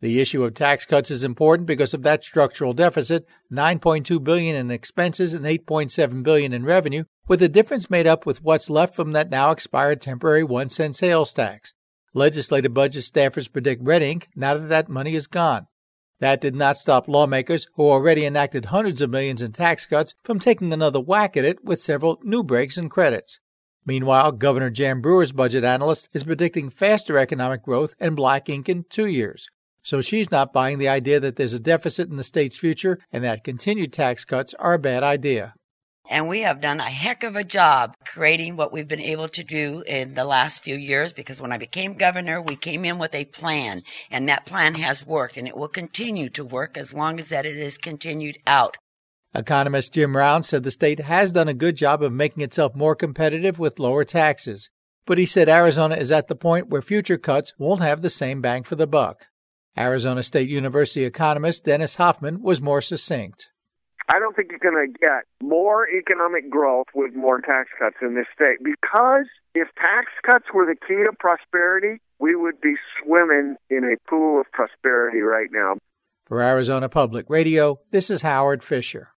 The issue of tax cuts is important because of that structural deficit, $9.2 billion in expenses and $8.7 billion in revenue, with the difference made up with what's left from that now expired temporary 1-cent sales tax. Legislative budget staffers predict red ink now that that money is gone. That did not stop lawmakers, who already enacted hundreds of millions in tax cuts, from taking another whack at it with several new breaks and credits. Meanwhile, Governor Jan Brewer's budget analyst is predicting faster economic growth and black ink in 2 years. So she's not buying the idea that there's a deficit in the state's future and that continued tax cuts are a bad idea. And we have done a heck of a job creating what we've been able to do in the last few years, because when I became governor, we came in with a plan, and that plan has worked, and it will continue to work as long as that it is continued out. Economist Jim Round said the state has done a good job of making itself more competitive with lower taxes. But he said Arizona is at the point where future cuts won't have the same bang for the buck. Arizona State University economist Dennis Hoffman was more succinct. I don't think you're going to get more economic growth with more tax cuts in this state, because if tax cuts were the key to prosperity, we would be swimming in a pool of prosperity right now. For Arizona Public Radio, this is Howard Fisher.